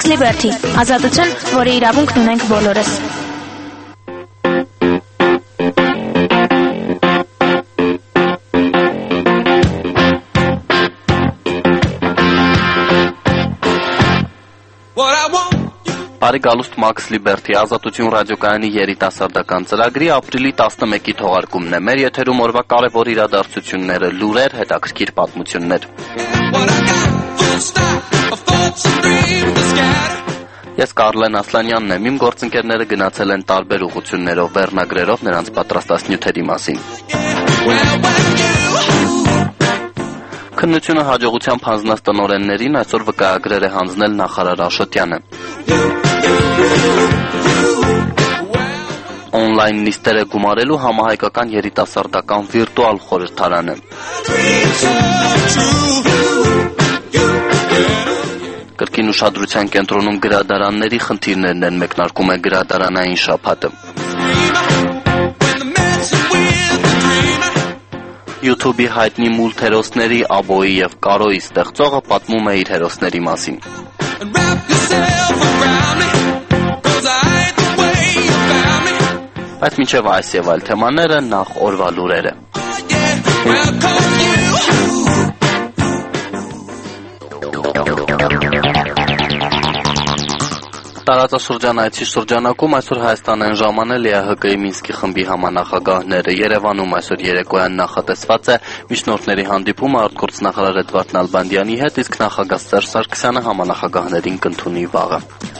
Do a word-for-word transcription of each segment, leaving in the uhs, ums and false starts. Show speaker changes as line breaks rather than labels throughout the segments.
Max Liberty, ազատություն, որի իրավունքն ունենք բոլորս։
Բարի գալուստ Max Liberty, ազատություն ռադիոկայանի երիտասարդական ծրագրի ապրիլի տասնմեկի թողարկումն է։ Մեր եթերում օրվա կարևոր իրադարձությունները, լուրեր, հետաքրքիր պատմություններ։ Ես Կարլեն Ասլանյանն եմ, իմ գործընկերները գնացել են տարբեր ուղղություններով, վերնագրերով նրանց պատրաստած մասին։ Քննությունը հաջողությամբ հանձնած տնօրեններին այսօր վկայագրեր է հանձնել նախարար Աշոտյանը։ Օնլայն նիստեր է գումարելու համահայկական երիտասարդական վիրտուալ խորհրդարանը։ Կրկին ուշադրության կենտրոնում գրադարանների խնդիրներն են, մեկնարկում է գրադարանային շաբաթը։ YouTube-ի հայտնի մուլտհերոսների Աբոյի եւ Կարոյի ստեղծողը պատմում է իր հերոսների մասին։ Բայց մինչև այս եւ այլ թեմաները նախ օրվա լուրերը։ Տարածաշրջանայցի շրջանակում այսօր Հայաստան են ժամանել Է Ա Հ Կ-ի Մինսկի խմբի համանախագահները։ Երևանում այսօր երեկոյան նախատեսված է միջնորդների հանդիպումը արտգործնախարար Էդվարդ Նալբանդյանի հետ, իսկ նախագահ Սերժ Սարգսյանը համանախագահներին կընդունի վաղը։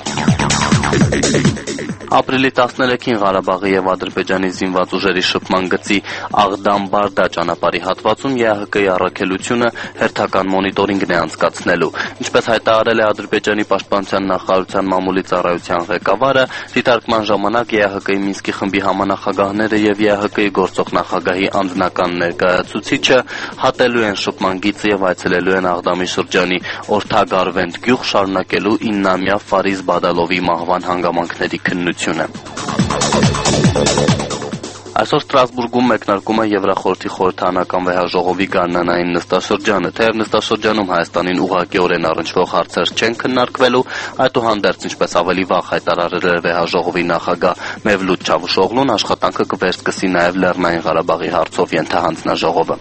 Ապրիլի տասներեքին Ղարաբաղի եւ Ադրբեջանի զինված ուժերի շփման գծի Աղդամ-Բարդա ճանապարհի հատվածում Է Ա Հ Կ-ի առաքելությունը հերթական մոնիտորինգն է անցկացնելու։ Ինչպես հայտարարել է Ադրբեջանի պաշտպանության նախարարության մամուլի ծառայության ղեկավարը, դիտարկման ժամանակ Է Ա Հ Կ-ի Մինսկի խմբի համանախագահները եւ Է Ա Հ Կ-ի գործող նախագահի անձնական ներկայացուցիչը հատելու են շփման գիծը եւ այցելելու են Աղդամի շրջանի Օրթագարվենդ գյուղ, շարունակելու իննամյա Ֆարիզ Բադալովի մահվան հանգամանքների քննությունը։ Այսօր Ստրասբուրգում մեկնարկում է Եվրախորհրդի խորհրդարանական վեհաժողովի գարնանային նստաշրջանը, թեև նստաշրջանում Հայաստանին ուղղակիորեն առնչվող հարցեր չեն քննարկվելու, այդուհանդերձ, ինչպես ավելի վաղ հայտարարել էր վեհաժողովի նախագահ Մևլութ Չավուշօղլուն, աշխատանքը կվերսկսի նաև Լեռնային Ղարաբաղի հարցով ենթահանձնաժողովը։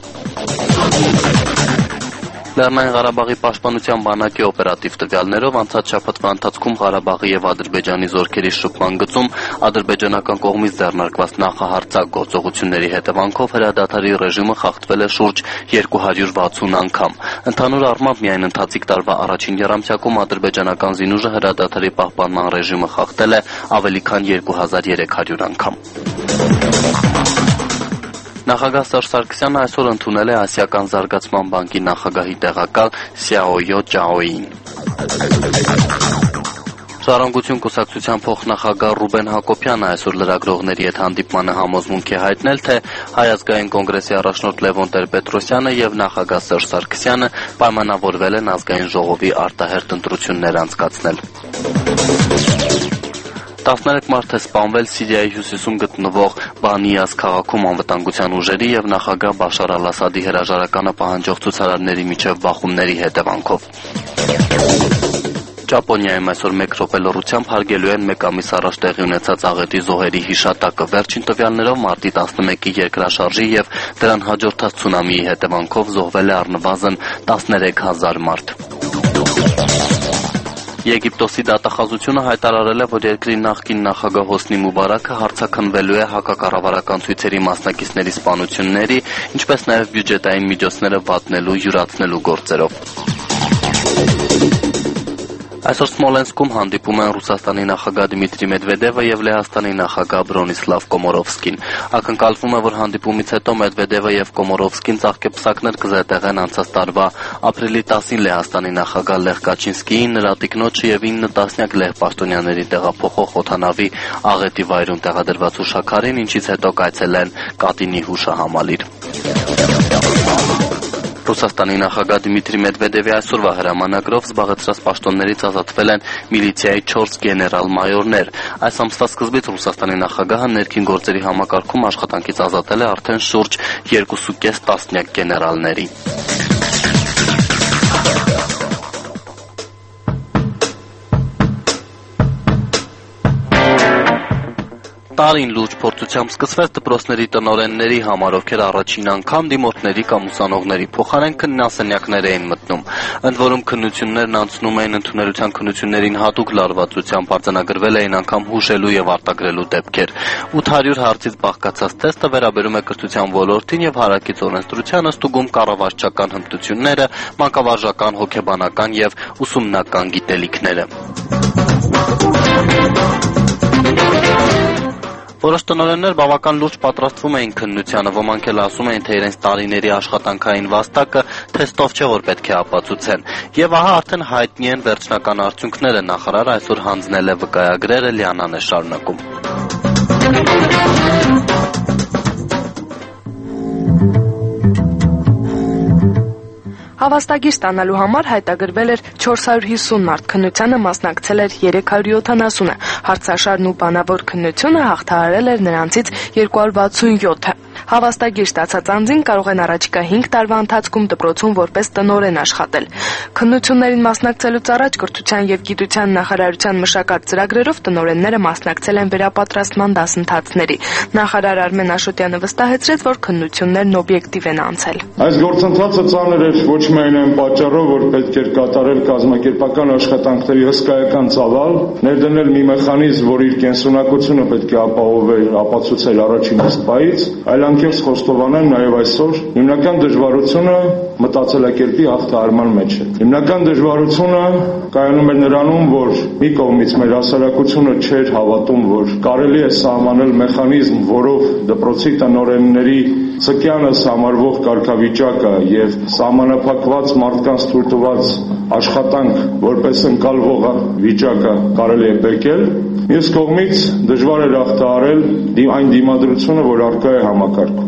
Լեռնային Ղարաբաղի պաշտպանության բանակի օպերատիվ տվյալներով անցած շաբաթվա ընթացքում Ղարաբաղի եւ Ադրբեջանի զորքերի շփման գծում ադրբեջանական կողմից ձեռնարկված նախահարձակ գործողությունների հետևանքով հրադադարի ռեժիմը խախտվել է շուրջ երկու հարյուր վաթսուն անգամ։ Ընդհանուր առմամբ միայն ընթացիկ տարվա առաջին եռամսյակում ադրբեջանական զինուժը հրադադարի պահպանման ռեժիմը խախտել է ավելի քան երկու հազար երեք հարյուր անգամ։ Նախագահ Սերժ Սարգսյանը այսօր ընդունել է Ասիական զարգացման բանկի նախագահի տեղակալ Սյաոյո Ճաոյին։ Ժառանգություն կուսակցության փոխնախագահ Ռուբեն Հակոբյանը այսօր լրագրողների հետ հանդիպմանը համոզմունք է հայտնել, թե Հայ ազգային կոնգրեսի առաջնորդ Լևոն Տեր-Պետրոսյանը եւ նախագահ Սերժ Սարգսյանը պայմանավորվել են ազգային ժողովի արտահերթ ընտրություններ անցկացնել։ տասներեք մարդ է սպանվել Սիրիայի հյուսիսում գտնվող Բանիաս քաղաքում անվտանգության ուժերի եւ նախագահ Բաշար Ալ-Ասադի հրաժարականը պահանջող ցուցարարների միջև բախումների հետևանքով։ Ճապոնիայում այսօր մեկ րոպե լռությամբ հարգելու են մեկ ամիս առաջ տեղի ունեցած աղետի զոհերի հիշատակը։ Վերջին տվյալներով մարտի տասնմեկի երկրաշարժի եւ դրան հաջորդած ցունամիի հետևանքով զոհվել է առնվազն տասներեք հազար մարդ։ Եգիպտոսի դատախազությունը հայտարարել է, որ երկրի նախկին նախագահ Հոսնի Մուբարաքը հարցաքննվելու է հակակառավարական ցույցերի մասնակիցների սպանությունների, ինչպես նաև բյուջետային միջոցները վատնելու, յուրացնելու գործերով։ Այսօր Սմոլենսկում հանդիպում են Ռուսաստանի նախագահ Դմիտրի Մեդվեդևը եւ Լեհաստանի նախագահ Բրոնիսլավ Կոմորովսկին։ Ակնկալվում է, որ հանդիպումից հետո Մեդվեդևը եւ Կոմորովսկին ծաղկեպսակներ կզետեղեն անցած տարվա ապրիլի տասին Լեհաստանի նախագահ Լեխ Կաչինսկիին, նրա տիկնոջը եւ ինը տասնյակ լեհ պաշտոնյաների տեղափոխող օդանավի աղետի վայրում տեղադրված հուշաքարին, ինչից հետո կայցելեն Կատինի հուշահամալիր։ Ռուսաստանի նախագահ Դմիտրի Մեդվեդևի այսօրվա հրամանագրով զբաղեցրած պաշտոններից ազատվել են միլիցիայի չորս գեներալ-մայորներ։ Այս ամսվա սկզբից Ռուսաստանի նախագահը ներքին գործերի համակարգում աշխատանքից ազատել է արդեն շուրջ երկուսուկես տասնյակ գեներալների։ Տարին լուրջ փորձությամբ սկսվեց դպրոցների տնօրենների համար, ովքեր առաջին անգամ դիմորդների կամ ուսանողների փոխարեն քննասենյակներ էին մտնում։ Ընդ որում քննություններն անցնում էին ընդունելության քննություններին հատուկ լարվածությամբ, արձանագրվել էին անգամ հուշելու եւ արտագրելու դեպքեր։ ութ հարյուր հարցից բաղկացած թեստը վերաբերում է կրթության ոլորտին եւ հարակից օրենսդրությանը, ստուգում կառավարչական հմտությունները, մանկավարժական, հոգեբանական եւ ուսումնական գիտելիքները։ Որոշ տնօրեններ բավական լուրջ պատրաստվում էին քննությանը, ոմանք էլ ասում էին, թե իրենց տարիների աշխատանքային վաստակը թեստով չէ, որ պետք է ապացուցեն։ Եվ ահա արդեն հայտնի են վերջնական արդյունքները, նախարարը այսօր հանձնել է վկայագրերը, Լիանան է շարունակում։
Հավաստագիր ստանալու համար հայտագրվել էր չորս հարյուր հիսուն մարդ, քննությանը մասնակցել էր երեք հարյուր յոթանասունը, հարցաշարն ու բանավոր քննությունը հաղթահարել էր նրանցից երկու հարյուր վաթսունյոթը։ Հավաստագիր ստացած անձին կարող են առաջիկա հինգ տարվա ընթացքում դպրոցում որպես տնօրեն աշխատել։ Քննություններին մասնակցելուց առաջ կրթության եւ գիտության նախարարության մշակած ծրագրերով տնօրենները մասնակցել են վերապատրաստման դասընթացների։ Նախարար Արմեն Աշոտյանը վստահեցրեց, որ քննություններն օբյեկտիվ են անցել։
Այս գործընթացը ծանր էր ոչ միայն այն պատճառով, որ պետք էր կատարել կազմակերպական աշխատանքների հսկայական ծավալ, ներդնել մի մեխանիզմ, որ իր կենսունակությունը պետք է ապահովեր, ապացուցել առաջին իսկ պահից, այլ անկեղծ խոստովանեմ նաև այսօր հիմնական դժվարությունը մտածելակերպի հաղթահարման մեջ է։ Հիմնական դժվարությունը կայանում էր նրանում, որ մի կողմից մեր հասարակությունը չէր հավատում, որ կարելի է սահմանել մեխանիզմ, որով դպրոցի տնօրենների ցկյանս համարվող կարգավիճակը եւ սահմանափակված մարդկանց թույլ տված աշխատանք որպես ընկալվող վիճակը կարելի է բեկել։ Մյուս կողմից դժվար էր հաղթահարել այն դիմադրությունը, որ առկա է համակարգում։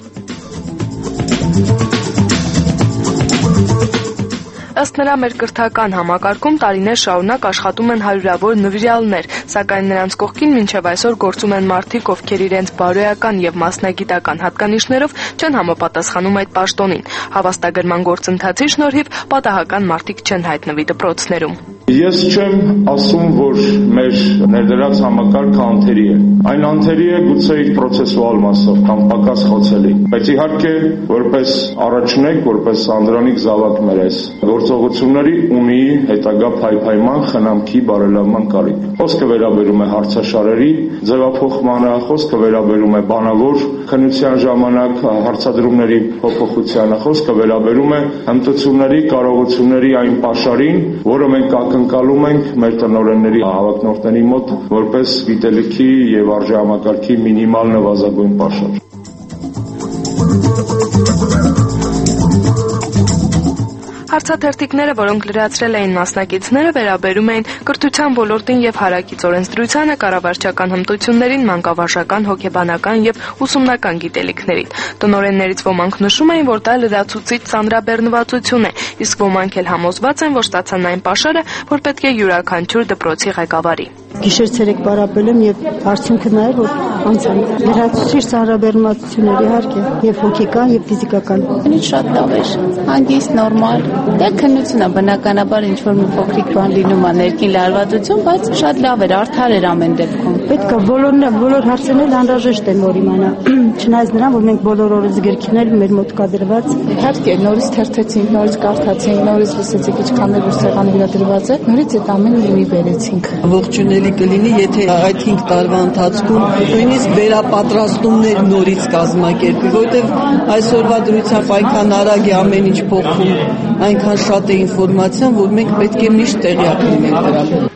Ըստ նրա, մեր կրթական համակարգում տարիներ շարունակ աշխատում են հարյուրավոր նվիրյալներ, սակայն նրանց կողքին մինչև այսօր գործում են մարդիկ, ովքեր իրենց բարոյական եւ մասնագիտական հատկանիշներով չեն համապատասխանում այդ պաշտոնին։ Հավաստագրման գործընթացի շնորհիվ պատահական մարդիկ չեն հայտնվի դպրոցներում։
Ես չեմ ասում, որ մեր ներդրած համակարգը անթերի է։ Այն անթերի է գուցե իր պրոցեսուալ մասով կամ պակաս խոցելի։ Բայց իհարկե, որպես առաջնեկ, որպես անդրանիկ զավակ մեր այս գործողությունների ունի հետագա փայփայման, խնամքի, բարելավման կարիք։ Խոսքը վերաբերում է հարցաշարերի ձևափոխմանը, խոսքը վերաբերում է բանավոր քննության ժամանակ հարցադրումների փոփոխությանը, խոսքը վերաբերում է հմտությունների, կարողությունների այն պաշարին, որը մենք ակնկալում ենք մեր տնօրենների հավակնորդների մոտ որպես գիտելիքի եւ արժեհամակարգի մինիմալ նվազագույն պաշար։
Հարցաթերթիկները, որոնք լրացրել էին մասնակիցները, վերաբերում էին կրթության ոլորտին եւ հարակից օրենսդրությանը, կառավարչական հմտություններին, մանկավարժական, հոգեբանական եւ ուսումնական գիտելիքներին։ Տնօրեններից ոմանք նշում էին, որ դա լրացուցիչ ծանրաբեռնվածություն է, իսկ ոմանք էլ համոզված են, որ ստացան այն պաշարը, որ պետք է յուրաքանչյուր դպրոցի ղեկավարի։
Գիշեր-ցերեկ պարապել եմ եւ արդյունքը նաեւ որ անցան լրացուցիչ ծանրաբեռնվածություններ իհարկե եւ հոգեկան եւ ֆիզիկական։
Ինչ շատ լավ էր, հանգիստ, նորմալ։ Դե քննությունը բնականաբար ինչ որ մի փոքրիկ բան լինում է, ներքին լարվածություն, բայց շատ լավ էր, արդար էր ամեն դեպքում։
Պետք է բոլորն բոլոր հարցերն էլ անհրաժեշտ են որ իմանա։ Չնայած նրան, որ մենք բոլոր օրս գրքիներ մեր մոտ կա դրված։
Իհարկե նորից թերթեցինք, նորից կարդացինք, նորից լսեցինք ինչքան էլ սեղանի վրա դրված է, նորից այդ ամենը լի վերեցինք։
Ողջունելի կլինի, եթե այդ հինգ տարվա ընթացքում նույնիսկ վերապատրաստումներ նորից կազմակերպի, որովհետև այսօրվա դրությամբ այնքան արագ է ամեն ինչ փոխվում, այնքան շատ է ինֆորմացիան, որ մենք պետք է միշտ տեղյակ լինենք դրա։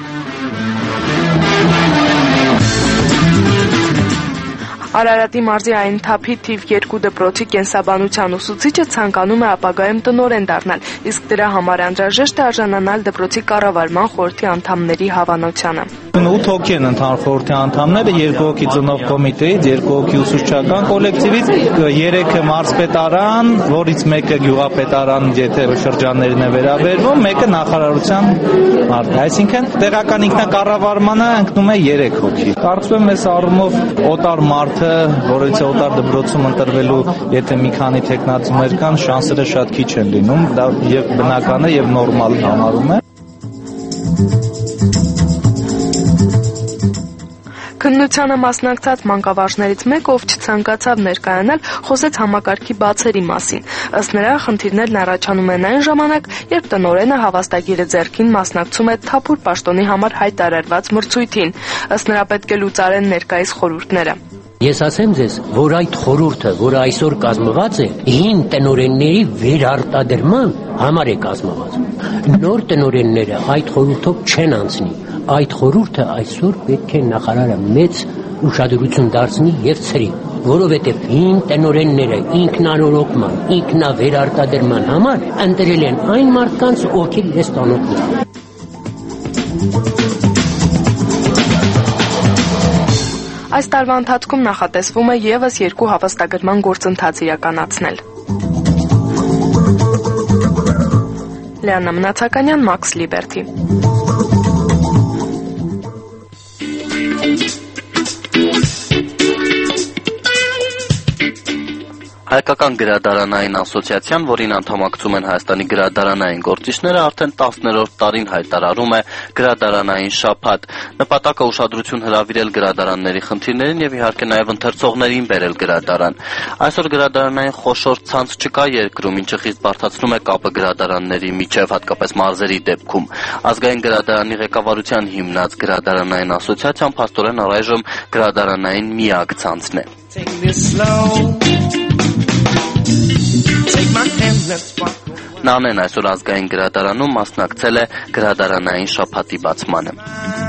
Արարատի մարզի Այնթափի թիվ երկու դպրոցի կենսաբանության ուսուցիչը ցանկանում է ապագայում տնօրեն դառնալ, իսկ դրա համար անհրաժեշտ է արժանանալ դպրոցի կառավարման խորհրդի անդամների հավանությանը։
ութ հոգի են ընդհանուր խորհրդի անդամները, երկու հոգի ծնող կոմիտեից, երկու հոգի ուսուցչական կոլեկտիվից, երեքը մարզպետարան, որից մեկը գյուղապետարան, եթե շրջաններին է վերաբերվում, մեկը նախարարության մարդ։ Այսինքն տեղական ինքնակառավարմանը ընկնում է երեք հոգի։ Կարծում եմ այս առումով օտար մարդը, որից է օտար դպրոցում ընտրվելու, եթե մի քանի թեկնածուներ կան, շանսերը շատ քիչ են լինում, դա եւ բնական է եւ նորմալ համարում է։
Քննությանը մասնակցած մանկավարժներից մեկը, ով չցանկացավ ներկայանալ, խոսեց համակարգի բացերի մասին։ Ըստ նրա, խնդիրներն առաջանում են այն ժամանակ, երբ տնօրենը հավաստագիրը ձեռքին մասնակցում է թափուր պաշտոնի համար հայտարարված մրցույթին։ Ըստ նրա, պետք է լուծարեն ներկայիս խորհուրդները։
Ես ասեմ ձեզ, որ այդ խորհուրդը, որը այսօր կազմված է, հին տնօրենների վերարտադրման համար է կազմված։ Նոր տնօրենները այդ խորհուրդով չեն անցնի։ Այդ խորհուրդը այսօր պետք է նախարարը մեծ ուշադրություն դարձնի եւ ցրի, որովհետեւ հին տնօրենները ինքնանորոգման, ինքնավերարտադրման համար ընտրել են այն մարդկանց, ովքեր ես տանոթն են։
Այս տարվա ընթացքում նախատեսվում է ևս երկու հավաստագրման գործընթաց իրականացնել։ Լիանա Մնացականյան, Մաքս Լիբերթի։
Հայկական գրադարանային ասոցիացիան, որին անդամակցում են Հայաստանի գրադարանային գործիչները, արդեն տասներորդ տարին հայտարարում է գրադարանային շաբաթ։ Նպատակը ուշադրություն հրավիրել գրադարանների խնդիրներին եւ իհարկե նաեւ ընթերցողներին բերել գրադարան։ Այսօր գրադարանային խոշոր ցանց չկա երկրում, ինչը խիստ բարդացնում է կապը գրադարանների միջև, հատկապես մարզերի դեպքում։ Ազգային գրադարանի ղեկավարության հիմնած գրադարանային ասոցիացիան փաստորեն առայժմ գրադարանային միակ ցանցն է։ Նանեն այսօր ազգային գրադարանում մասնակցել է գրադարանային շաբաթի բացմանը։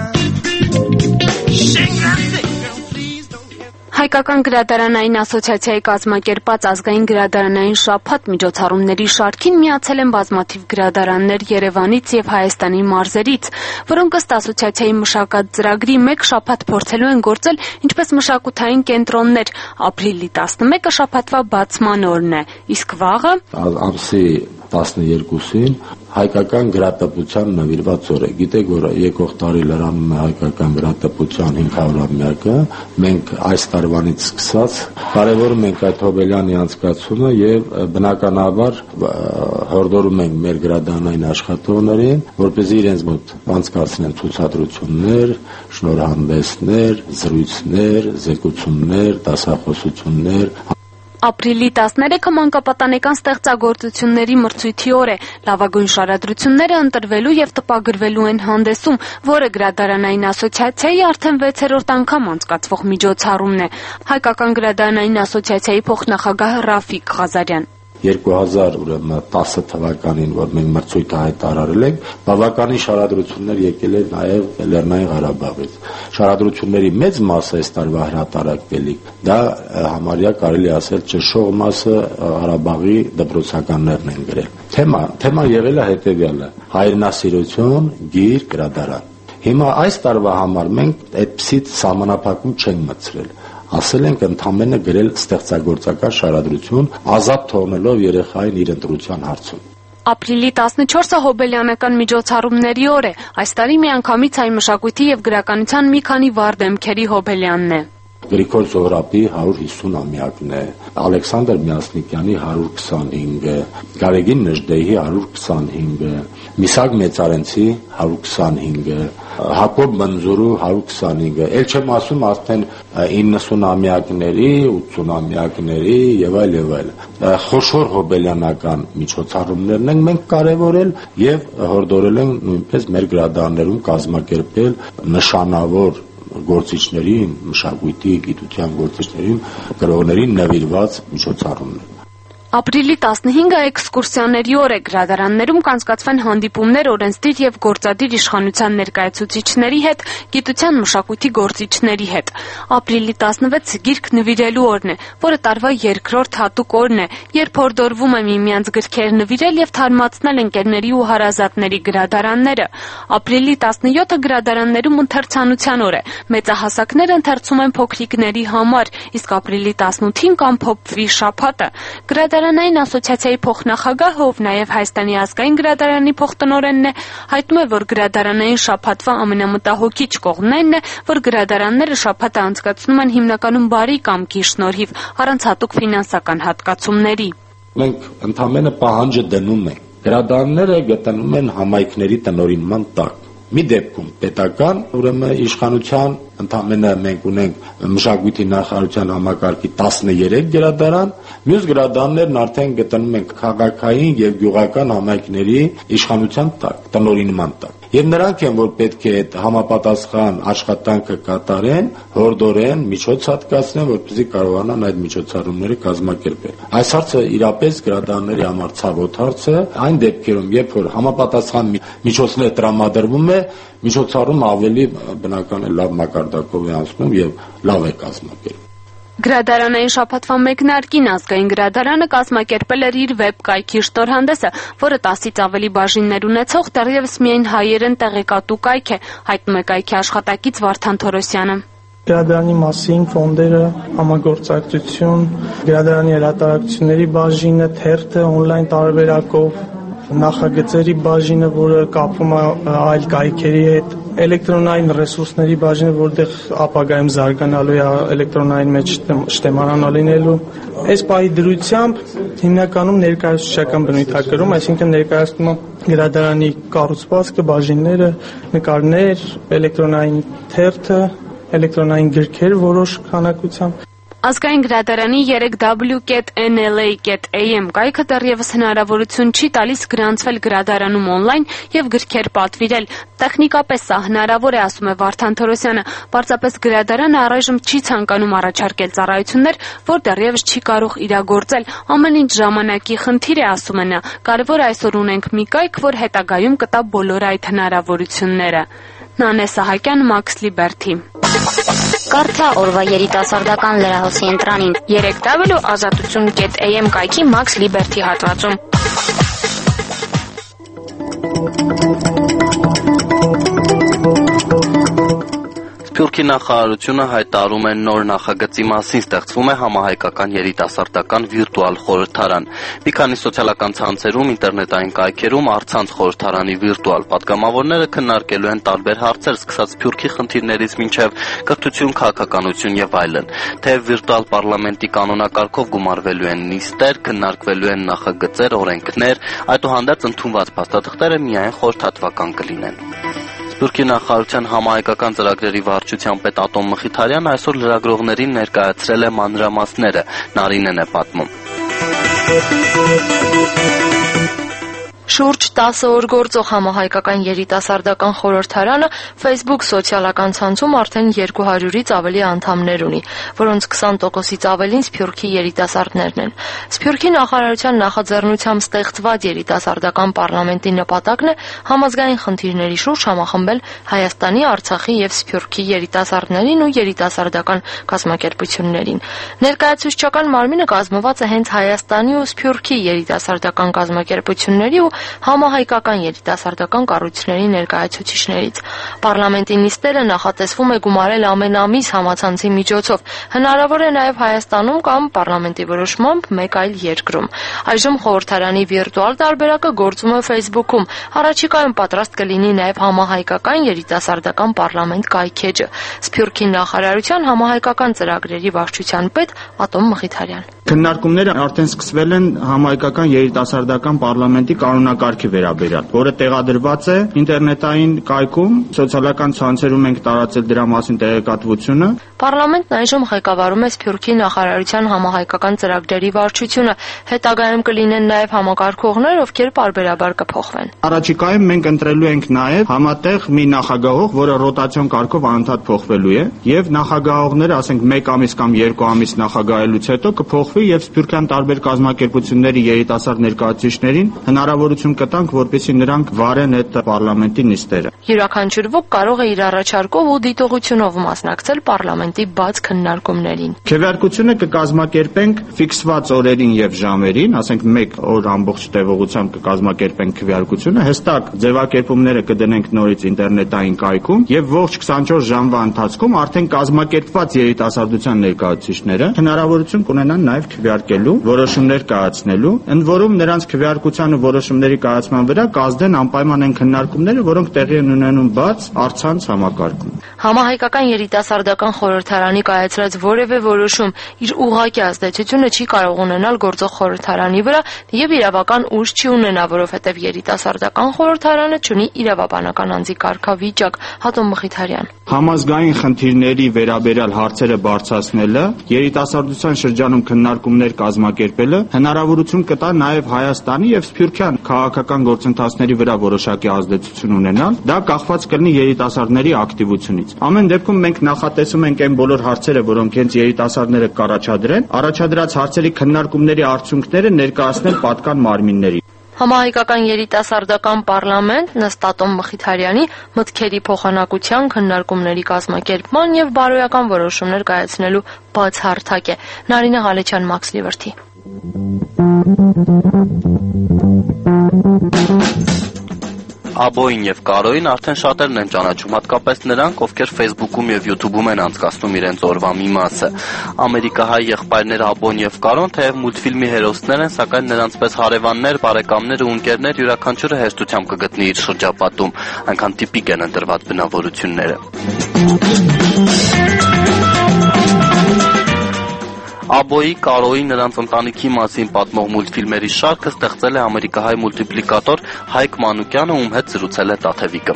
Հայկական գրադարանային ասոցիացիայի կազմակերպած ազգային գրադարանային շաբաթ միջոցառումների շարքին միացել են բազմաթիվ գրադարաններ Երևանից եւ Հայաստանի մարզերից, որոնք ըստ ասոցիացիայի մշակած ծրագրի մեկ շաբաթ փորձելու են գործել ինչպես մշակութային կենտրոններ։ Ապրիլի տասնմեկը շաբաթվա բացման օրն է, իսկ վաղը
ամսի տասներկուսին հայկական գրատպության նվիրված օր է։ Գիտեք, որ եկող տարի լրանում է հայկական գրատպության հինգ հարյուրամյակը, մենք այս տարվանից սկսած կարևորում ենք այդ հոբելյանի անցկացումը եւ բնականաբար հորդորում ենք մեր գրադարանային աշխատողներին, որպեսզի իրենց մոտ անցկացնեն ցուցադրություններ, շնորհանդեսներ, զրույցներ, զեկուցումներ, դասախոսություններ։
Ապրիլի տասներեքը մանկապատանեկան ստեղծագործությունների մրցույթի օր է։ Լավագույն շարադրությունները ընտրվելու եւ տպագրվելու են հանդեսում, որը գրադարանային ասոցիացիայի արդեն վեցերորդ անգամ անցկացվող միջոցառումն է։ Հայկական գրադարանային ասոցիացիայի փոխնախագահ Ռաֆիկ Ղազարյան։
երկու հազար տասը թվականին, որ մենք մրցույթը հայտարարել ենք, բավականին շարադրություններ եկել են նաև Լեռնային Ղարաբաղից։ Շարադրությունների մեծ մասը այս տարվա հրատարակվելիք, դա համարյա կարելի ասել ճշող մասը Ղարաբաղի դպրոցականներն են գրել։ Թեմա, թեման եղել է հետևյալը՝ հայրենասիրություն, գիր, գրադարան։ Հիմա այս տարվա համար մենք այդպիսի սահմանափակում չենք մտցրել։ Ասել ենք ընդամենը գրել ստեղծագործական շարադրություն, ազատ թողնելով երեխային իր ընտրության հարցում։
Ապրիլի տասնչորսը հոբելյանական միջոցառումների օր է։ Այս տարի միանգամից հայ մշակույթի եւ գրականության մի քանի վառ դեմքերի հոբելյանն է։
Գրիգոր Զոհրաբի հարյուր հիսուն-ամյակն է, Ալեքսանդր Մյասնիկյանի հարյուր քսանհինգը, Գարեգին Նժդեհի հարյուր քսանհինգը, Միսակ Մեծարենցի հարյուր քսանհինգը, Հակոբ Մնձուրու հարյուր քսանհինգը, ել չեմ ասում արդեն իննսունամյակների, ութսունամյակների եւ այլ եւ այլ։ Խոշոր հոբելյանական միջոցառումներն ենք մենք կարևորել եւ հորդորել ենք նույնպես մեր գրադարաններում կազմակերպել նշանավոր գործիչներին, մշակույթի, գիտության գործիչներին, գրողներին նվիրված միջոցառումներ։
Ապրիլի տասնհինգը էքսկուրսիաների օր է։ Գրադարաններում կանցկացվեն հանդիպումներ օրենսդիր եւ գործադիր իշխանության ներկայացուցիչների հետ, գիտության մշակույթի գործիչների հետ։ Ապրիլի տասնվեցը գիրք նվիրելու օրն է, որը տարվա երկրորդ հատուկ օրն է, երբ հորդորվում է միմյանց գրքեր նվիրել եւ թարմացնել ընկերների ու հարազատների գրադարանները։ Ապրիլի տասնյոթը գրադարաններում ընթերցանության օր է։ Մեծահասակները ընթերցում են փոքրիկների համար, իսկ ապրիլի տասնութին կամփոփվի շաբաթը։ Գրադարանային ասոցիացիայի փոխնախագահը, ով նաև Հայաստանի ազգային գրադարանի փոխտնօրենն է, հայտնում է, որ գրադարանային շաբաթվա ամենամտահոգիչ կողմն այն է, որ գրադարանները շաբաթը անցկացնում են հիմնականում բարի կամքի շնորհիվ, առանց հատուկ ֆինանսական հատկացումների։
Մենք ընդամենը պահանջը դնում ենք։ Գրադարանները գտնվում են համայնքների տնօրինման տակ։ Մի դեպքում պետական, ուրեմն իշխանության Ընդամենը մենք ունենք մշակույթի նախարարության համակարգի տասներեք գրադարան, մյուս գրադարաններն արդեն գտնվում են քաղաքային եւ գյուղական համայնքների իշխանության տակ, տնօրինման տակ։ Եվ նրանք են, որ պետք է այդ համապատասխան աշխատանքը կատարեն, հորդորեն, միջոց հատկացնեն, որպեսզի կարողանան այդ միջոցառումները կազմակերպել։ Այս հարցը իրապես գրադարանների համար ցավոտ հարց է, այն դեպքերում, երբ որ համապատասխան միջոցներ տրամադրվում է, միջոցառումը ավելի բնական է լավ մակարդակով է անցնում եւ լավ է կազմակերպվում։
Գրադարանային շաբաթվա մեկնարկին ազգային գրադարանը կազմակերպել էր իր վեբ կայքի շտորհանդեսը, որը տասից ավելի բաժիններ ունեցող դեռևս միայն հայերեն տեղեկատու կայք է, հայտնում է կայքի աշխատակից Վարդան Թորոսյանը։
Գրադարանի մասին ֆոնդերը, համագործակցություն, գրադարանի հրատարակությունների բաժինը, թերթը օնլայն տարբերակով, նախագծերի բաժինը, որը կապվում է այլ կայքերի հետ, էլեկտրոնային ռեսուրսների բաժինը, որտեղ ապագայում զարգանալու է էլեկտրոնային մեջ շտեմարանա լինելու։ Այս պահի դրությամբ հիմնականում ներկայացուցչական բնույթակրում, այսինքն ներկայացնում է գրադարանի կառուցվածքը, բաժինները, նկարներ, էլեկտրոնային թերթը, էլեկտրոնային գրքեր որոշ քանակությամբ։
Ազգային գրադարանի երեք w կետ էն էլ էյ կետ էյ էմ կայքը դեռևս հնարավորություն չի տալիս գրանցվել գրադարանում օնլայն եւ գրքեր պատվիրել։ Տեխնիկապես սա հնարավոր է, ասում է Վարդան Թորոսյանը, պարզապես գրադարանը առայժմ չի ցանկանում առաջարկել ծառայություններ, որ դեռևս չի կարող իրագործել։ Ամեն ինչ ժամանակի խնդիր է, ասում է նա։ Կարևոր է այսօր ունենք մի կայք, որ հետագայում կտա բոլոր այդ հնարավորությունները։ Նանե Սահակյան, Մաքս Լիբերթի։
Կարդա օրվա երիտասարդական լրահոսի ընտրանին երեք w ազատություն կետ էյ էմ կայքի Մաքս Լիբերթի հատվածում։
Սփյուռքի նախարարությունը հայտարարում է նոր նախագծի մասին, ստեղծվում է համահայկական երիտասարդական վիրտուալ խորհրդարան։ Մի քանի սոցիալական ցանցերում, ինտերնետային կայքերում առցանց խորհրդարանի վիրտուալ պատգամավորները քննարկելու են տարբեր հարցեր, սկսած Սփյուռքի խնդիրներից մինչև կրթություն, քաղաքականություն եւ այլն։ Թեև վիրտուալ պարլամենտի կանոնակարգով գումարվելու են նիստեր, քննարկվելու են նախագծեր, օրենքներ, այդուհանդերձ ընդունված փաստաթղթերը միայն խորհրդատվական կլինեն։ Սփյուռքի նախարարության համահայկական ծրագրերի վարչության պետ Ատոմ Մխիթարյանը այսօր լրագրողներին ներկայացրել է մանրամասները, Նարինեն է պատմում։
Շուրջ տասը օր գործող համահայկական երիտասարդական խորհրդարանը Facebook սոցիալական ցանցում արդեն երկու հարյուրից ավելի անդամներ ունի, որոնց քսան տոկոսից ավելին Սփյուռքի երիտասարդներն են։ Սփյուռքի նախարարության նախաձեռնությամբ ստեղծված երիտասարդական պարլամենտի նպատակն է համազգային խնդիրների շուրջ համախմբել Հայաստանի, Արցախի եւ Սփյուռքի երիտասարդներին ու երիտասարդական կազմակերպություններին։ Ներկայացուցչական մարմինը կազմված է հենց Հայաստանի ու Սփյուռքի երիտասարդական կազմակերպությունների ու համահայկական երիտասարդական կառույցների ներկայացուցիչներից։ Պարլամենտի նիստերը նախատեսվում է գումարել ամեն ամիս համացանցի միջոցով։ Հնարավոր է նաև Հայաստանում կամ պարլամենտի որոշմամբ մեկ այլ երկրում։ Այժմ խորհրդարանի վիրտուալ տարբերակը գործում է Facebook-ում։ Առաջիկայում պատրաստ կլինի նաև համահայկական երիտասարդական պարլամենտ կայքեջը։ Սփյուռքի նախարարության համահայկական ծրագրերի վարչության պետ Ատոմ Մխիթարյան։
Քննարկումները արդեն սկսվել են համահայկական երիտասարդական պարլամենտի կանոնակարգի վերաբերյալ, որը տեղադրված է ինտերնետային կայքում, սոցիալական ցանցերում ենք տարածել դրա մասին տեղեկատվությունը։
Պարլամենտն այժմ ղեկավարում է Սփյուռքի նախարարության համահայկական ծրագրերի վարչությունը։ Հետագայում կլինեն նաև համակարգողներ, ովքեր պարբերաբար կփոխվեն։
Առաջիկայում մենք ընտրելու ենք նաև համատեղ մի նախագահող, որը ռոտացիոն կարգով անընդհատ փոխվելու է, եւ նախագահողները, ասենք մեկ ամիս կամ երկու ամիս նախագահելուց հետո կփոխվի եւ Սփյուռքյան տարբեր կազմակերպությունների երիտասարդ ներկայացուցիչներին հնարավորություն կտանք, որպեսզի նրանք վարեն այդ պարլամենտի նիստերը։
Յուրաքանչյուր ոք կարող է իր առաջարկով ու դիտողությունով մասնակցել պարլամենտի բաց քննարկումներին։
Քվեարկությունը կկազմակերպենք ֆիքսված օրերին եւ ժամերին, ասենք մեկ օր ամբողջ տևողությամբ կկազմակերպենք քվեարկությունը, հստակ ձևակերպումները կդնենք նորից ինտերնետային կայքում եւ ողջ քսանչորս ժամվա ընթացքում արդեն կազմակերպված երիտասարդության ներկայացուցիչները հնարավորություն կունենան նաեւ քվեարկելու, որոշումներ կայացնելու, ընդ որում նրանց քվեարկության ու որոշումների կայացման վրա կազդեն անպայման այն քննարկումները, որոնք տեղի են ունենում բաց առցանց համակարգում։
Համահայկական երիտասարդական խորհրդարանի կայացրած որևէ որոշում իր ուղղակի ազդեցությունը չի կարող ունենալ գործող խորհրդարանի վրա եւ իրավական ուժ չի ունենա, որովհետեւ երիտասարդական խորհրդարանը չունի իրավաբանական անձի կարգավիճակ։ Հատոն Մխիթարյան։
Համազգային խնդիրների վերաբերյալ հարցերը բարձրացնելը, երիտասարդության շրջանում քննարկումներ կազմակերպելը հնարավորություն կտա նաև Հայաստանի եւ Սփյուռքյան քաղաքական գործընթացների վրա որոշակի ազդեցություն ունենալ, դա կախված կլինի երիտասարդների ակտիվությունից։ Ամեն դեպքում մենք նախատեսում ենք այն բոլոր հարցերը, որոնք հենց երիտասարդները կառաջադրեն, առաջադրած հարցերի քննարկումների արդյունքները ներկայացնել պատկան մարմինների։
Համահայկական երիտասարդական պարլամենտ նստատոմ Մխիթարյանի մտքերի փոխանակության, քննարկումների կազմակերպման եւ բարոյական որոշումներ կայացնելու բացահարթակ է։ Նարինե Ղալեչյան, Մաքս Լիվերթի։
Աբոյին եւ Կարոյին արդեն շատերն են ճանաչում, հատկապես նրանք, ովքեր Facebook-ում եւ YouTube-ում են անցկացնում իրենց օրվա մի մասը։ Ամերիկահայ եղբայրներ Աբոն եւ Կարոն թեև մուլտֆիլմի հերոսներ են, սակայն նրանց պես հարևաններ, բարեկամներ ու ընկերներ յուրաքանչյուրը հեշտությամբ կգտնի իր շրջապատում, այնքան տիպիկ են ընտրված բնավորությունները։ Աբոյի, Կարոյի, նրանց ընտանիքի մասին պատմող մուլտֆիլմերի շարքը ստեղծել է ամերիկահայ մուլտիպլիկատոր Հայկ Մանուկյանը, ում հետ զրուցել է Տաթևիկը։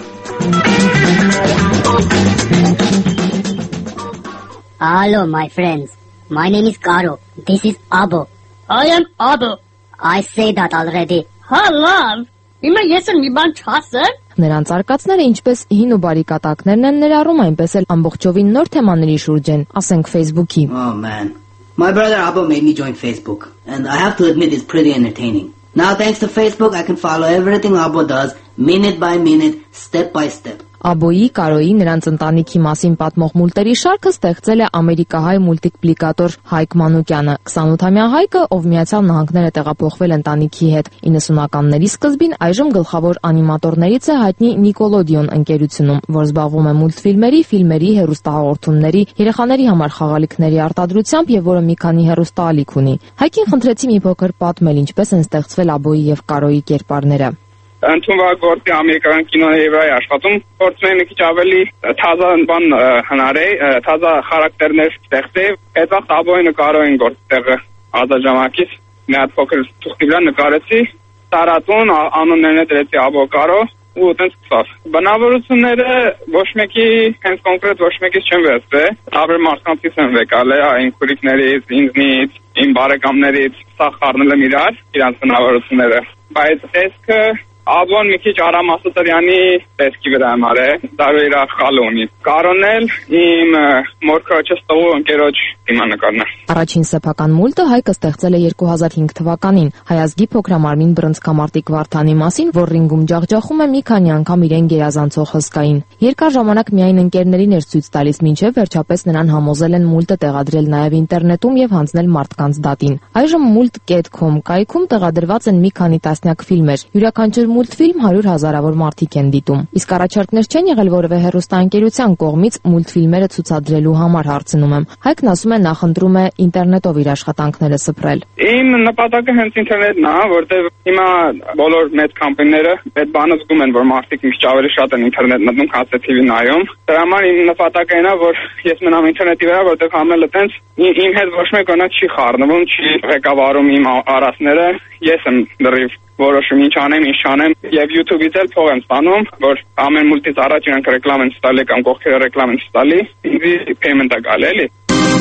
Hello, my friends. My name is Karo. This is Abo. I am Abo. I say that already. Hello. Իմը ես եմ մի բան չասել։
Նրանց արկածները ինչպես հին ու բարի կատակներն են ներառում, այնպես էլ ամբողջովին նոր թեմաների շուրջ են, ասենք Facebook-ի։
Oh man. My brother Abo made me join Facebook, and I have to admit it's pretty entertaining. Now thanks to Facebook, I can follow everything Abo does, minute by minute, step by step.
Աբոյի, Կարոյի, նրանց ընտանիքի մասին պատմող մուլտերի շարքը ստեղծել է ամերիկահայ մուլտիպլիկատոր Հայկ Մանուկյանը, քսանութամյա Հայկը, ով Միացյալ Նահանգներ է տեղափոխվել ընտանիքի հետ։ իննսունականների սկզբին այժմ գլխավոր անիմատորներից է հայտնի Նիկոլոդիոն ընկերությունում, որ զբաղվում է մուլտֆիլմերի, ֆիլմերի, հեռուստահաղորդումների, երեխաների համար խաղալիքների արտադրությամբ եւ որը մի քանի հեռուստաալիք ունի։ Հայկին խնդրեցի մի փոքր պատմել, ինչպես են ստեղծվել Աբոյի եւ Կարոյի կերպարները։
Ընդունվա գործի ամերիկական կինոների վրա աշխատում, փորձում եմ մի քիչ ավելի թազա բան հնարել, թազա խարակտերներ ստեղծել, այդ վաղ Աբոյին Կարոյին գործտեղը ազատժամակից մի հատ փոքր թուղթի վրա նկարեցի, տարածուն անուններն դրեցի Աբո Կարո ու այդպես սկսավ։ Բնավորությունները ոչ մեկի հենց կոնկրետ ոչ մեկից չեմ վերցրել, տարբեր մարդկանցից եմ վեկալ, այն քուրիկներից, ինձնից, իմ բարեկամներից, սա խառնել եմ իրար, իրանց բնավորությունները։ Բայց տեսքը Աբոն մի քիչ Արամ Ասատրյանի տեսքի վրա եմ արել, դարու իր խալը ունի։ Կարոն էլ իմ մորքրոջս տղու ընկերոջ դիմանկարն է։
Առաջին սեփական մուլտը Հայկը ստեղծել է երկու հազար հինգ թվականին հայազգի փոքրամարմին բռնցքամարտիկ Վարդանի մասին, որ ռինգում ջախջախում է մի քանի անգամ իրեն գերազանցող հսկային։ Երկար ժամանակ միայն ընկերներին էր ցույց տալիս, մինչև վերջապես նրան համոզել են մուլտը տեղադրել նաև ինտերնետում եւ հանձնել մարդկանց դատին։ Այժմ մուլտ կետ կոմ կայքում տեղադրված են մի քանի տասնյակ ֆիլմեր։ Յուրաքանչյուր մուլտֆիլմ հարյուր հազարավոր մարդիկ են դիտում։ Իսկ առաջարկներ չեն եղել որևէ հեռուստաընկերության կողմից մուլտֆիլմերը ցուցադրելու համար, հարցնում եմ։ Հայկն ասում է նախընտրում է ինտերնետով իր աշխատանքները սփռել։
Իմ նպատակը հենց ինտերնետն է, որտեղ հիմա բոլոր մեծ կամպանիները այդ բանը զգում են, որ մարդիկ մի քիչ ավելի շատ են ինտերնետ մտնում, քան T V նայում։ Դրա համար իմ նպատակը այն է, որ ես մնամ ինտերնետի վրա, որտեղ համելը տենց իմ հետ ոչ մեկ օրինակ չի խառնվում, չի ղեկավարում իմ արասները, ես եմ դրիվ որոշում ինչ անեմ, ինչ չանեմ, եւ YouTube-ից էլ փող եմ ստանում, որ ամեն մուլտից առաջ իրանք ռեկլամ են ստալի կամ կողքերը ռեկլամ են ստալի, ինձ payment-ը գալի էլի։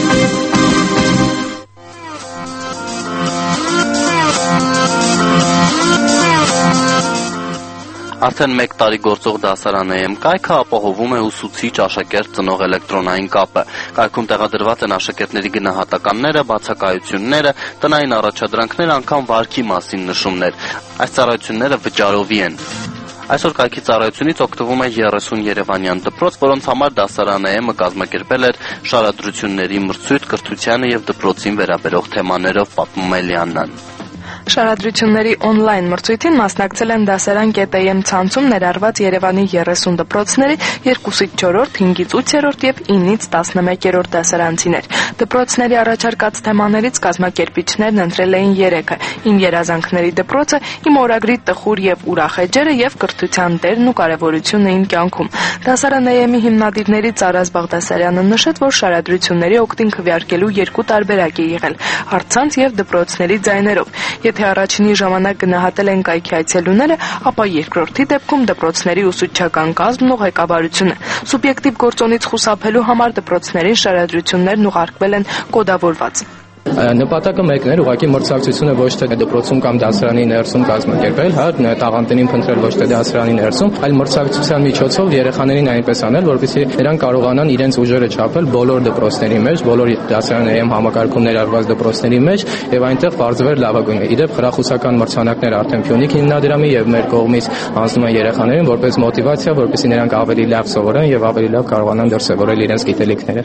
Արդեն մեկ տարի գործող դասարան է էմ կայքը ապահովում է ուսուցիչ աշակերտ ծնող էլեկտրոնային կապը։ Կայքում տեղադրված են աշակերտների գնահատականները, բացակայությունները, տնային առաջադրանքներ, անգամ վարքի մասին նշումներ։ Այս ծառայությունները վճարովի են։ Այսօր կայքի ծառայությունից օգտվում է երեսուն երևանյան դպրոց, որոնց համար դասարանը էմը կազմակերպել էր շարադրությունների մրցույթ կրթությանը եւ դպրոցին վերաբերող թեմաներով, պատմում է Լիաննան։
Շարադրությունների օնլայն մրցույթին մասնակցել են դասարան կետեմ ցանցում ներառված Երևանի երեսուն դպրոցների երկուսից չորրորդ, հինգից ութերորդ եւ իննից տասնմեկերորդ դասարանցիներ։ Դպրոցների առաջարկած թեմաներից կազմակերպիչներն ընտրել էին երեքը՝ «Իմ երազանքների դպրոցը», «Իմ օրագրի տխուր եւ ուրախ էջերը» եւ «Կրթության դերն ու կարեւորությունը իմ կյանքում»։ Դասարան Է Էմ-ի հիմնադիրներից Արազ Բաղդասարյանը նշեց, որ շարադրությունների օգտին քվեարկելու երկու տարբերակ է եղել՝ առցանց եւ դպրոցների ձայներով։ Եթե առաջինի ժամանակ գնահատել են կայքի այցելուները, ապա երկրորդի դեպքում դպրոցների ուսուցչական կազմն ու ղեկավարությունը։ Սուբյեկտիվ գործոնից խուսափելու համար դպրոցների շարադրություններն ուղարկվել են կոդավորված։
Նպատակը մեկն էր, ուղղակի մրցակցությունը ոչ թե դպրոցում կամ դասարանի ներսում կազմակերպել, հա, տաղանդներին փնտրել ոչ թե դասարանի ներսում, այլ մրցակցության միջոցով երեխաներին այնպես անել, որպեսզի նրանք կարողանան իրենց ուժերը չափել բոլոր դպրոցների մեջ, բոլոր դասարանի Է Էմ համակարգում ներառված դպրոցների մեջ եւ այնտեղ բարձվեր լավագույնը։ Իդեպ խրախուսական մրցանակներ արդեն Փյունիկ հիմնադրամի եւ մեր կողմից անցնում են երեխաներին որպես մոտիվացիա, որպեսզի նրանք ավելի լավ սովորեն եւ ավելի լավ կարողանան դրսեւորել իրենց գիտելիքները։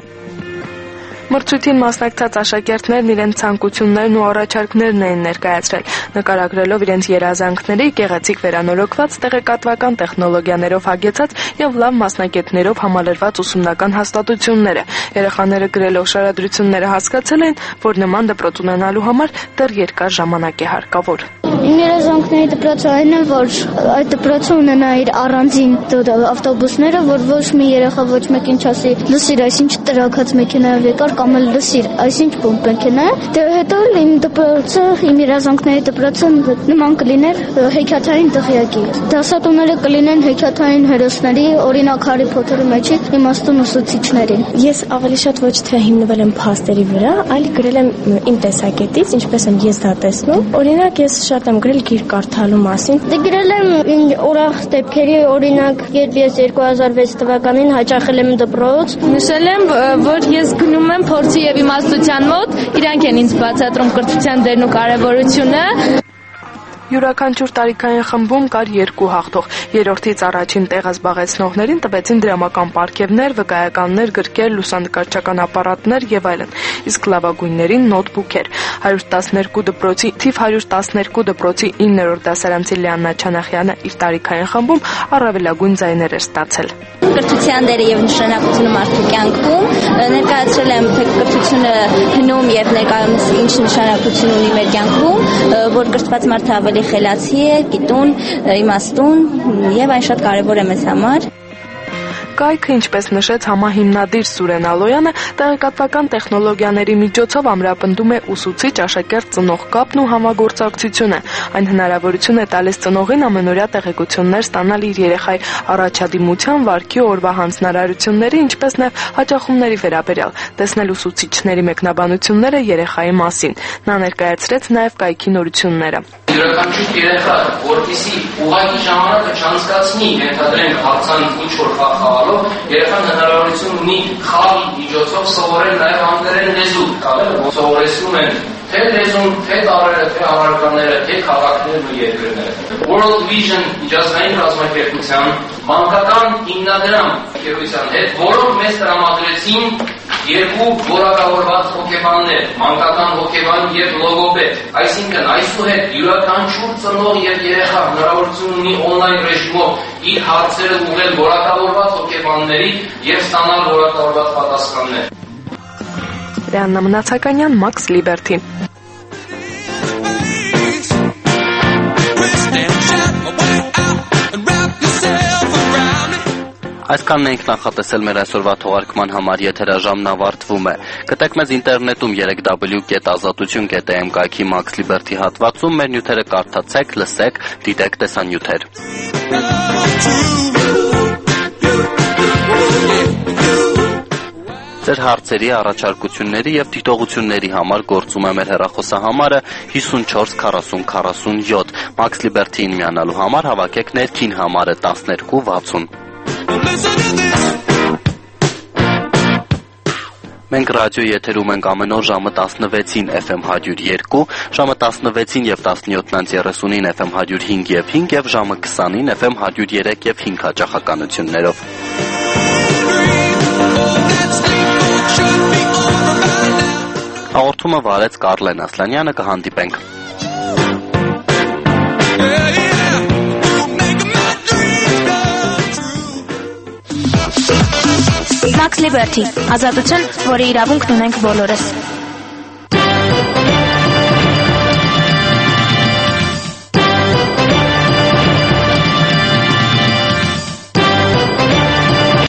Մրցույթին մասնակցած աշակերտներն իրենց ցանկություններն ու առաջարկներն էին ներկայացրել, նկարագրելով իրենց երազանքների գեղեցիկ վերանորոգված, տեղեկատվական տեխնոլոգիաներով հագեցած եւ լավ մասնագետներով համալրված ուսումնական հաստատությունները։ Երեխաները գրելով շարադրությունները հասկացել են, որ նման դպրոց ունենալու համար դեռ երկար ժամանակ է հարկավոր։
Իմ երազանքների դպրոցը այն է, որ այդ դպրոցը ունենա իր առանձին ավտոբուսները, որ ոչ մի երեխա ոչ մեկին չասի լսիր, այսինչ տրաքած մեքենայով եկար կամ էլ լսիր, այսինչ բուն մեքենա է։ Դե հետո իմ դպրոցը, իմ երազանքների դպրոցը նման կլիներ հեքիաթային դղյակի։ Դասատուները կլինեն հեքիաթային հերոսների, օրինակ Հարի Փոթերի մեջի իմաստուն ուսուցիչների։
Ես ավելի շատ ոչ թե հիմնվել եմ փաստերի վրա, այլ գրել եմ իմ տեսակետից, ինչպես եմ ես դա տեսնում։ Օրինակ ես շատ եմ գրել գիր կարդալու մասին։
Դե գրել եմ ուրախ դեպքերի, օրինակ, երբ ես երկու հազար վեց թվականին հաճախել եմ դպրոց։
Նշել եմ, որ ես գնում եմ փորձի եւ իմաստության մոտ, իրանք են ինձ բացատրում կրթության դերն ու կարեւորությունը։
Յուրաքանչյուր տարիքային խմբում կար երկու հաղթող։ Երրորդից առաջին տեղը զբաղեցնողներին տվեցին դրամական պարգևներ, վկայականներ, գրքեր, լուսանկարչական ապարատներ եւ այլն, իսկ լավագույններին նոթբուքեր։ հարյուր տասներկու դպրոցի թիվ հարյուր տասներկու դպրոցի իններորդ դասարանցի Լիաննա Չանախյանը իր տարիքային խմբում առավելագույն ձայներ էր ստացել։
Կրթության դերը եւ նշանակությունը մարդու կյանքում ներկայացրել եմ, թե կրթությունը հնում եւ ներկայումս ինչ նշանակություն ունի մեր կյանքում, որ կրթված մարդը ավելի խելացի է, գիտուն, իմաստուն եւ այն շատ կարեւոր է մեզ համար։
Կայքը, ինչպես նշեց համահիմնադիր Սուրեն Ալոյանը, տեղեկատվական տեխնոլոգիաների միջոցով ամրապնդում է ուսուցիչ աշակերտ ծնող կապն ու համագործակցությունը։ Այն հնարավորություն է տալիս ծնողին ամենօրյա տեղեկություններ ստանալ իր երեխայի առաջադիմության, վարքի ու օրվա հանձնարարությունների, ինչպես նաև հաճախումների վերաբերյալ, տեսնել ուսուցիչների մեկնաբանությունները երեխայի մասին։ Նա ներկայացրեց նաև կայքի նորությունները։
Յուրաքանչյուր երեխա, որպեսզի ուղղակի ժամանակը չանցկացնի, ենթադրենք հարցանց ինչ-որ խաղ խաղալով, երեխան հնարավորություն ունի խաղի միջոցով սովորել նաև անգլերեն լեզու, սովորեցնում են թե լեզուն, թե տարրերը, թե առարկաները, թե քաղաքներն ու երկրները։ World Vision միջազգային կազմակերպության մանկական հիմնադրամ ընկերության հետ, որոնք մեզ տրամադրեցին երկու որակավորված հոգեբաններ, մանկական հոգեբան եւ լոգոպեդ։ Այսինքն այսուհետ յուրաքանչյուր ծնող եւ երեխա հնարավորություն ունի օնլայն ռեժիմով իր հարցերը ուղղել որակավորված հոգեբանների եւ ստանալ որակավորված պատասխաններ։
Լիաննա Մնացականյան, Max Liberty։
Այսքանն ենք նախատեսել մեր այսօրվա թողարկման համար, եթերաժամն ավարտվում է։ Գտեք մեզ ինտերնետում w w w dot azatutun dot am կայքի Max Liberty հատվածում, մեր նյութերը կարդացեք, լսեք, դիտեք տեսանյութեր։ Ձեր հարցերի, առաջարկությունների եւ դիտողությունների համար գործում է մեր հեռախոսահամարը հիսունչորս քառասուն քառասունյոթ։ Max Liberty-ին միանալու համար հավաքեք ներքին համարը տասներկու վաթսուն։ Մենք ռադիո եթերում ենք ամեն օր ժամը տասնվեցին Էֆ Էմ հարյուր երկու, ժամը տասնվեցին եւ տասնյոթ երեսունին Էֆ Էմ հարյուր հինգ եւ հինգ եւ ժամը քսանին Էֆ Էմ հարյուր երեք եւ հինգ հաճախականություններով։ Հաղորդումը վարեց Կարլեն Ասլանյանը, կհանդիպենք։
Max Liberty, ազատություն, որի իրավունքն ունենք բոլորս։